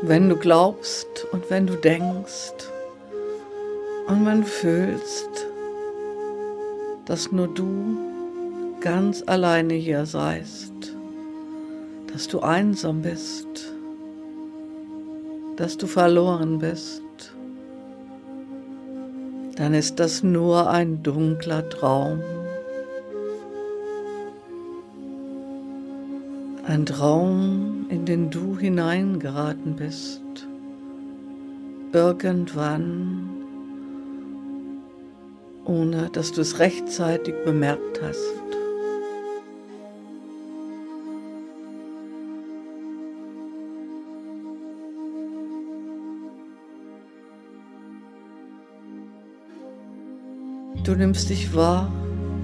Wenn du glaubst und wenn du denkst und wenn du fühlst, dass nur du ganz alleine hier seist, dass du einsam bist, dass du verloren bist, dann ist das nur ein dunkler Traum. Ein Traum, in den du hineingeraten bist, irgendwann, ohne dass du es rechtzeitig bemerkt hast. Du nimmst dich wahr,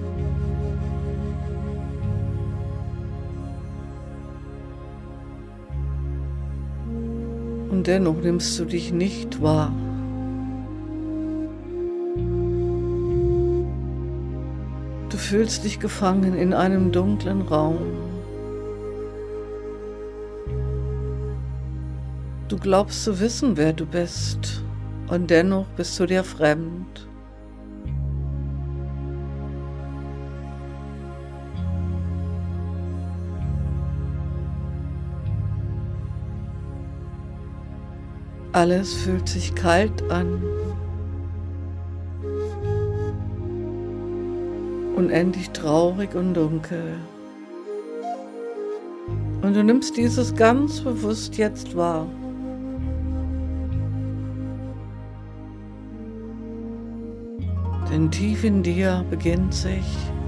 und dennoch nimmst du dich nicht wahr. Du fühlst dich gefangen in einem dunklen Raum. Du glaubst zu wissen, wer du bist, und dennoch bist du dir fremd. Alles fühlt sich kalt an, unendlich traurig und dunkel. Und du nimmst dieses ganz bewusst jetzt wahr. Denn tief in dir beginnt sich,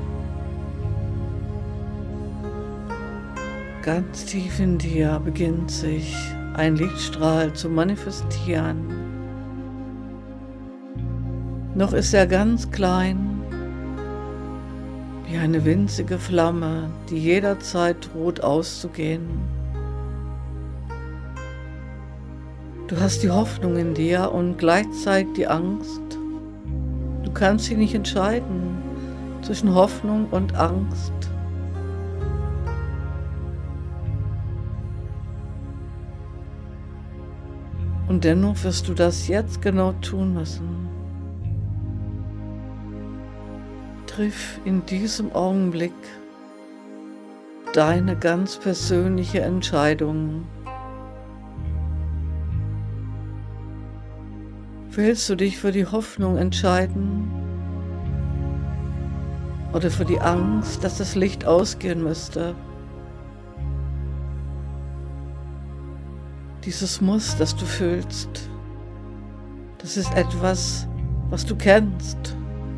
ganz tief in dir beginnt sich ein Lichtstrahl zu manifestieren. Noch ist er ganz klein, wie eine winzige Flamme, die jederzeit droht auszugehen. Du hast die Hoffnung in dir und gleichzeitig die Angst. Du kannst dich nicht entscheiden zwischen Hoffnung und Angst. Und dennoch wirst du das jetzt genau tun müssen. Triff in diesem Augenblick deine ganz persönliche Entscheidung. Willst du dich für die Hoffnung entscheiden oder für die Angst, dass das Licht ausgehen müsste? Dieses Muss, das du fühlst, das ist etwas, was du kennst.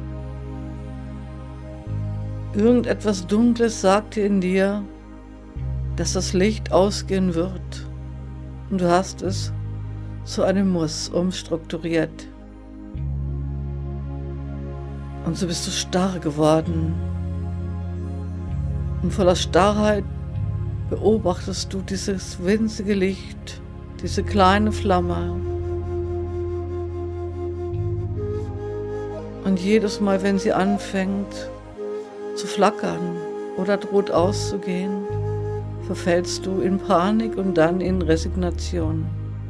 Irgendetwas Dunkles sagt dir in dir, dass das Licht ausgehen wird, und du hast es zu einem Muss umstrukturiert. Und so bist du starr geworden. Und voller Starrheit beobachtest du dieses winzige Licht, diese kleine Flamme. Und jedes Mal, wenn sie anfängt zu flackern oder droht auszugehen, verfällst du in Panik und dann in Resignation.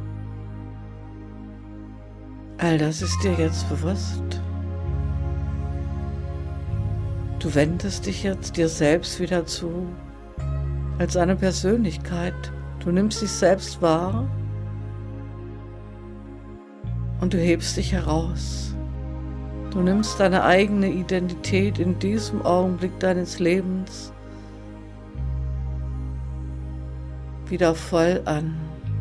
All das ist dir jetzt bewusst. Du wendest dich jetzt dir selbst wieder zu, als eine Persönlichkeit. Du nimmst dich selbst wahr und du hebst dich heraus. Du nimmst deine eigene Identität in diesem Augenblick deines Lebens wieder voll an.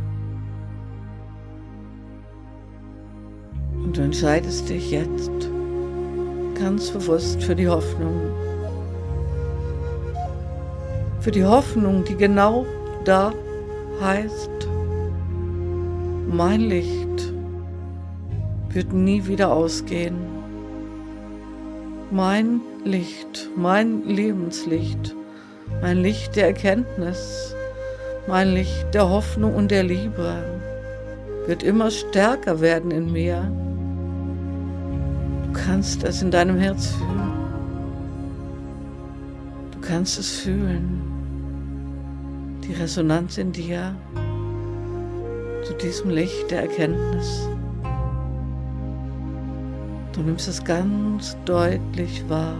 Und du entscheidest dich jetzt ganz bewusst für die Hoffnung. Für die Hoffnung, die genau da heißt, mein Licht wird nie wieder ausgehen. Mein Licht, mein Lebenslicht, mein Licht der Erkenntnis, mein Licht der Hoffnung und der Liebe wird immer stärker werden in mir. Du kannst es in deinem Herz fühlen. Du kannst es fühlen. Die Resonanz in dir, zu diesem Licht der Erkenntnis. Du nimmst es ganz deutlich wahr.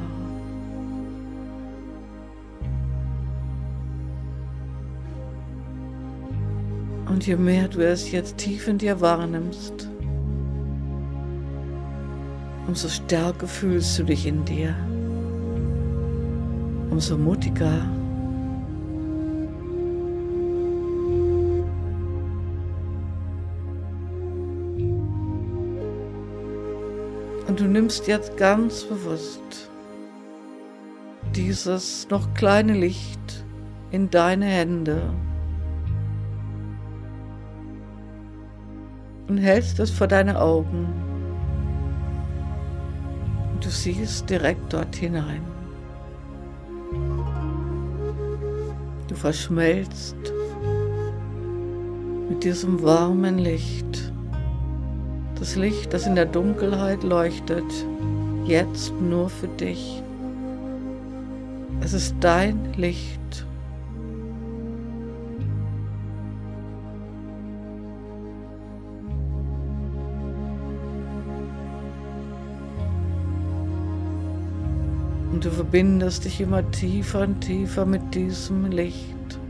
Und je mehr du es jetzt tief in dir wahrnimmst, umso stärker fühlst du dich in dir, umso mutiger. Und du nimmst jetzt ganz bewusst dieses noch kleine Licht in deine Hände und hältst es vor deine Augen. Und du siehst direkt dort hinein. Du verschmelzt mit diesem warmen Licht. Das Licht, das in der Dunkelheit leuchtet, jetzt nur für dich. Es ist dein Licht. Und du verbindest dich immer tiefer und tiefer mit diesem Licht.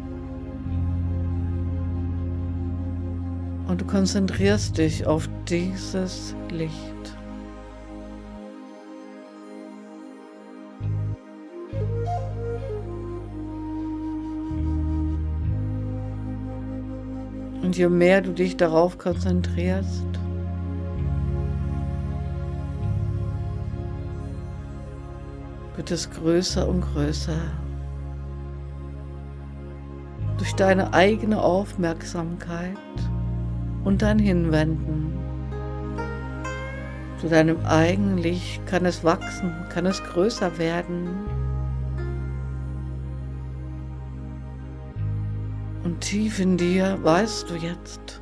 Und du konzentrierst dich auf dieses Licht. Und je mehr du dich darauf konzentrierst, wird es größer und größer. Durch deine eigene Aufmerksamkeit und dein Hinwenden zu deinem eigenen Licht kann es wachsen, kann es größer werden. Und tief in dir weißt du jetzt,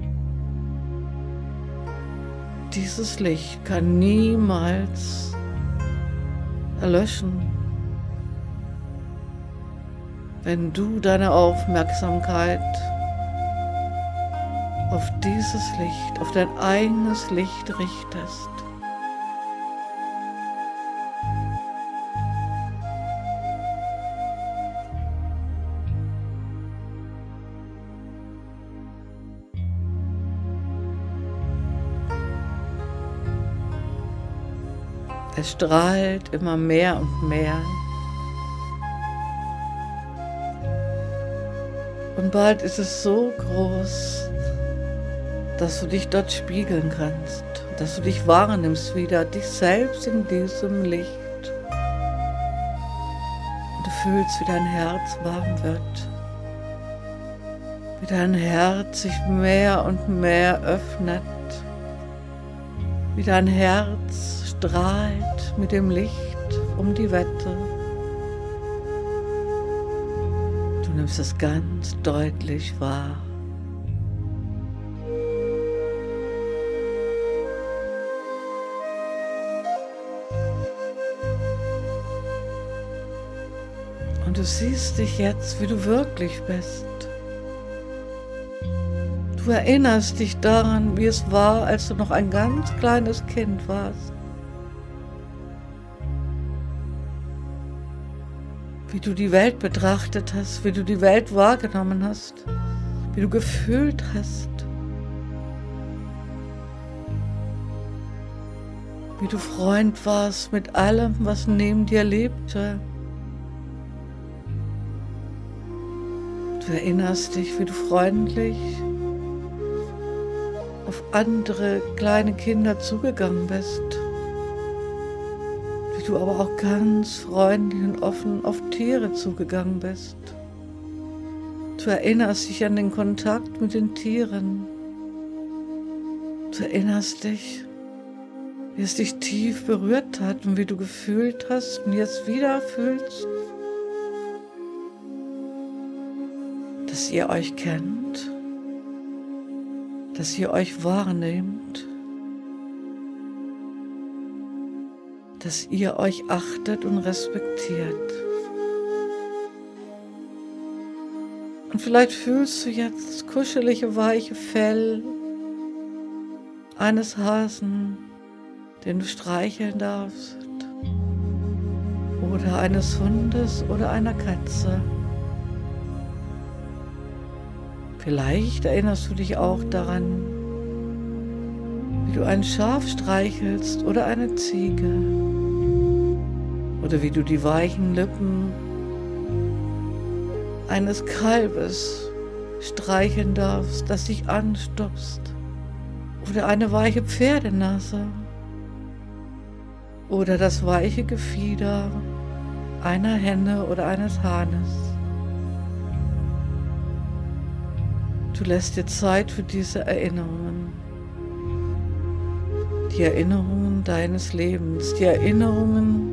dieses Licht kann niemals erlöschen, wenn du deine Aufmerksamkeit auf dieses Licht, auf dein eigenes Licht richtest. Es strahlt immer mehr und mehr. Und bald ist es so groß, dass du dich dort spiegeln kannst, dass du dich wahrnimmst wieder, dich selbst in diesem Licht. Und du fühlst, wie dein Herz warm wird, wie dein Herz sich mehr und mehr öffnet, wie dein Herz strahlt mit dem Licht um die Wette. Du nimmst es ganz deutlich wahr. Und du siehst dich jetzt, wie du wirklich bist. Du erinnerst dich daran, wie es war, als du noch ein ganz kleines Kind warst. Wie du die Welt betrachtet hast, wie du die Welt wahrgenommen hast, wie du gefühlt hast. Wie du Freund warst mit allem, was neben dir lebte. Du erinnerst dich, wie du freundlich auf andere kleine Kinder zugegangen bist. Wie du aber auch ganz freundlich und offen auf Tiere zugegangen bist. Du erinnerst dich an den Kontakt mit den Tieren. Du erinnerst dich, wie es dich tief berührt hat und wie du gefühlt hast und jetzt wieder fühlst, dass ihr euch kennt, dass ihr euch wahrnehmt, dass ihr euch achtet und respektiert. Und vielleicht fühlst du jetzt das kuschelige, weiche Fell eines Hasen, den du streicheln darfst, oder eines Hundes oder einer Katze. Vielleicht erinnerst du dich auch daran, wie du ein Schaf streichelst oder eine Ziege, oder wie du die weichen Lippen eines Kalbes streicheln darfst, das dich anstupst, oder eine weiche Pferdenase, oder das weiche Gefieder einer Henne oder eines Hahnes. Du lässt dir Zeit für diese Erinnerungen, die Erinnerungen deines Lebens, die Erinnerungen,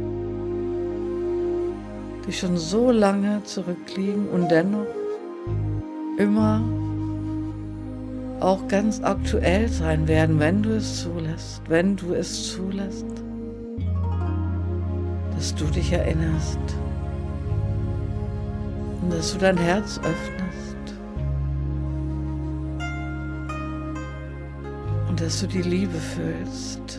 die schon so lange zurückliegen und dennoch immer auch ganz aktuell sein werden, wenn du es zulässt, dass du dich erinnerst und dass du dein Herz öffnest und dass du die Liebe fühlst,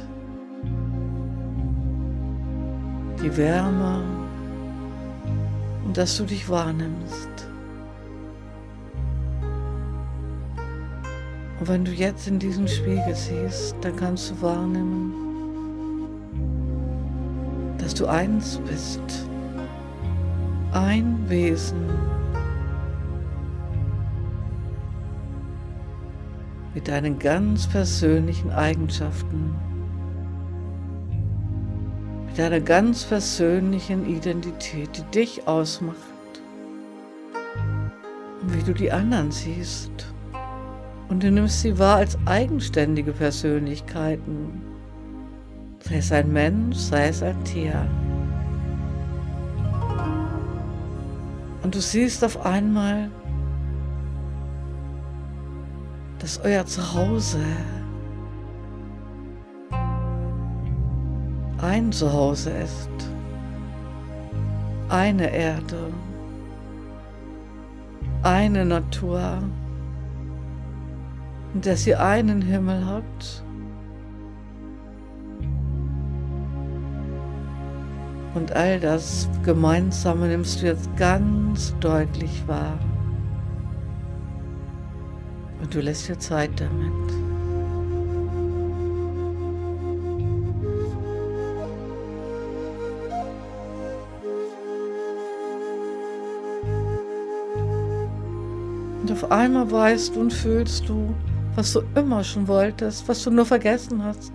die Wärme und dass du dich wahrnimmst. Und wenn du jetzt in diesen Spiegel siehst, dann kannst du wahrnehmen, dass du eins bist, ein Wesen mit deinen ganz persönlichen Eigenschaften, mit deiner ganz persönlichen Identität, die dich ausmacht und wie du die anderen siehst. Und du nimmst sie wahr als eigenständige Persönlichkeiten, sei es ein Mensch, sei es ein Tier. Und du siehst auf einmal, dass euer Zuhause ein Zuhause ist, eine Erde, eine Natur, und dass ihr einen Himmel habt und all das Gemeinsame nimmst du jetzt ganz deutlich wahr und du lässt dir Zeit damit. Und auf einmal weißt du und fühlst du, was du immer schon wolltest, was du nur vergessen hast.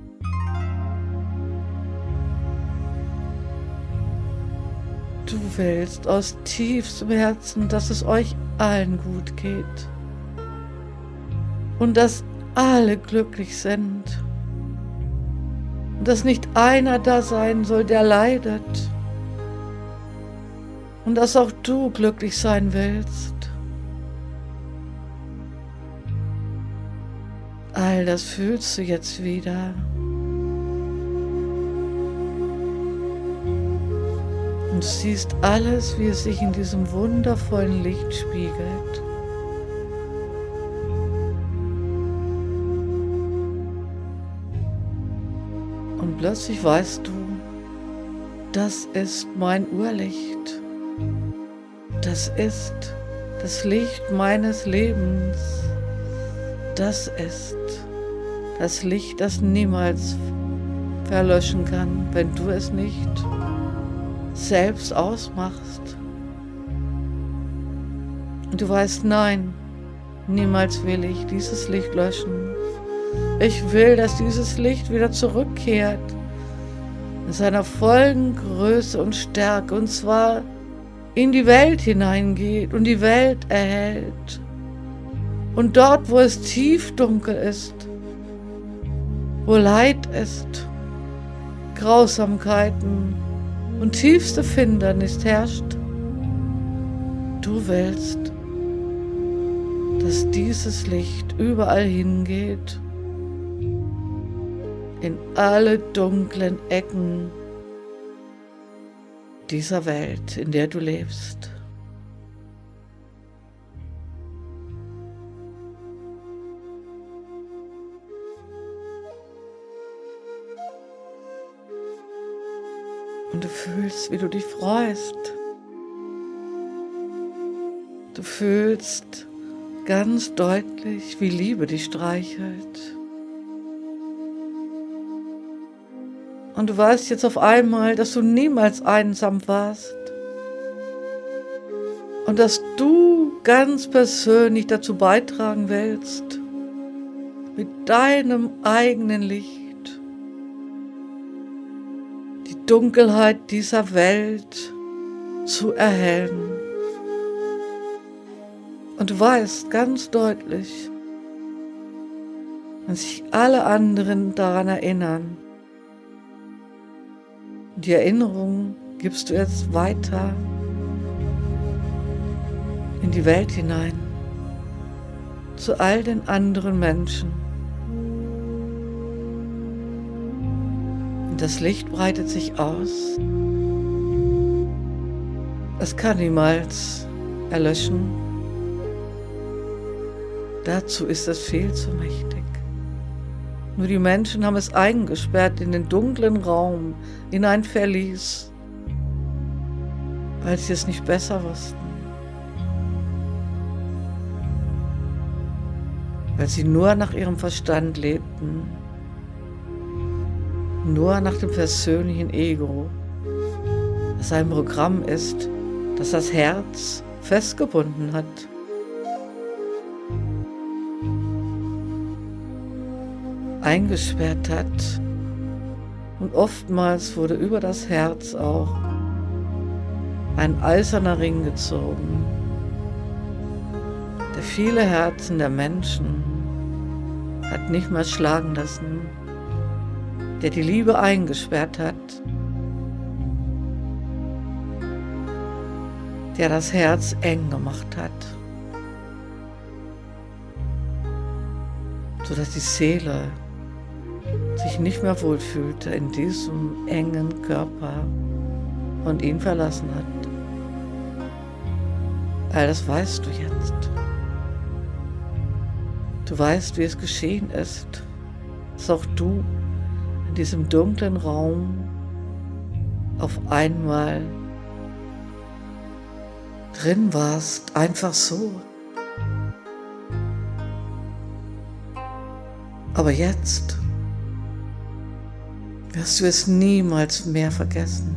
Du willst aus tiefstem Herzen, dass es euch allen gut geht und dass alle glücklich sind und dass nicht einer da sein soll, der leidet und dass auch du glücklich sein willst. All das fühlst du jetzt wieder. Und du siehst alles, wie es sich in diesem wundervollen Licht spiegelt. Und plötzlich weißt du, das ist mein Urlicht. Das ist das Licht meines Lebens. Das ist das Licht, das niemals verlöschen kann, wenn du es nicht selbst ausmachst. Und du weißt, nein, niemals will ich dieses Licht löschen. Ich will, dass dieses Licht wieder zurückkehrt in seiner vollen Größe und Stärke, und zwar in die Welt hineingeht und die Welt erhält. Und dort, wo es tief dunkel ist, wo Leid ist, Grausamkeiten und tiefste Finsternis herrscht, du willst, dass dieses Licht überall hingeht, in alle dunklen Ecken dieser Welt, in der du lebst. Und du fühlst, wie du dich freust. Du fühlst ganz deutlich, wie Liebe dich streichelt. Und du weißt jetzt auf einmal, dass du niemals einsam warst. Und dass du ganz persönlich dazu beitragen willst, mit deinem eigenen Licht die Dunkelheit dieser Welt zu erhellen. Und du weißt ganz deutlich, wenn sich alle anderen daran erinnern, die Erinnerung gibst du jetzt weiter in die Welt hinein, zu all den anderen Menschen. Und das Licht breitet sich aus. Es kann niemals erlöschen. Dazu ist es viel zu mächtig. Nur die Menschen haben es eingesperrt in den dunklen Raum, in ein Verlies, weil sie es nicht besser wussten. Weil sie nur nach ihrem Verstand lebten, nur nach dem persönlichen Ego, das ein Programm ist, das das Herz festgebunden hat. Eingesperrt hat, und oftmals wurde über das Herz auch ein eiserner Ring gezogen, der viele Herzen der Menschen hat nicht mehr schlagen lassen, der die Liebe eingesperrt hat, der das Herz eng gemacht hat, sodass die Seele sich nicht mehr wohlfühlte in diesem engen Körper und ihn verlassen hat. All das weißt du jetzt. Du weißt, wie es geschehen ist, dass auch du in diesem dunklen Raum auf einmal drin warst, einfach so. Aber jetzt wirst du es niemals mehr vergessen.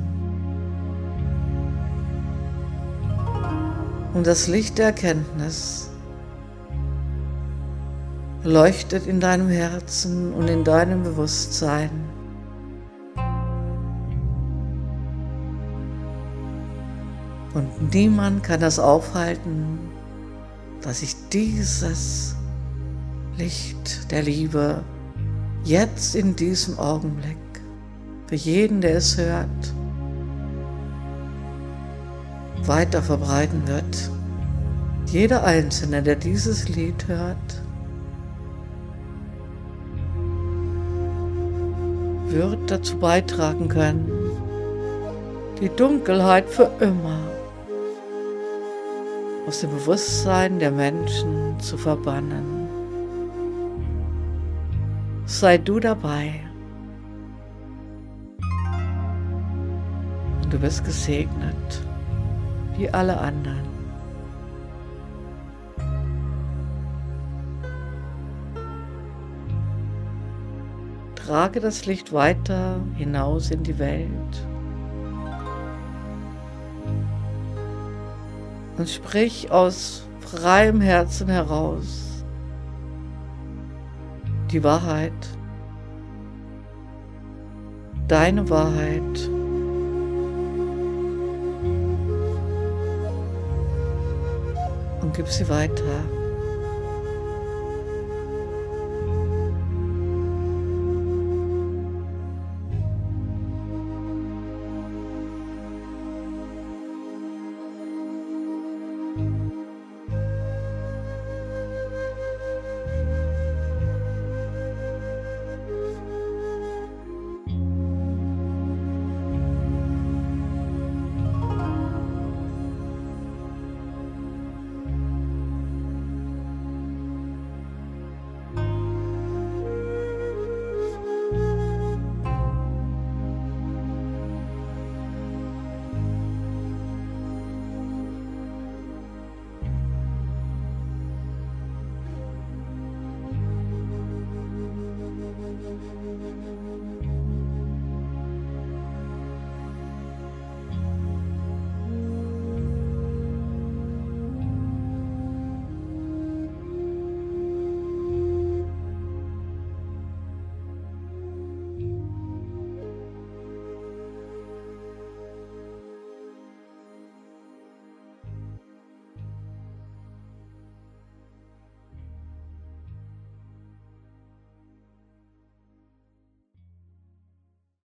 Und das Licht der Erkenntnis leuchtet in deinem Herzen und in deinem Bewusstsein. Und niemand kann das aufhalten, dass sich dieses Licht der Liebe jetzt in diesem Augenblick für jeden, der es hört, weiter verbreiten wird. Jeder Einzelne, der dieses Lied hört, wird dazu beitragen können, die Dunkelheit für immer aus dem Bewusstsein der Menschen zu verbannen. Sei du dabei. Und du bist gesegnet, wie alle anderen. Trage das Licht weiter hinaus in die Welt und sprich aus freiem Herzen heraus die Wahrheit, deine Wahrheit. Und gib sie weiter.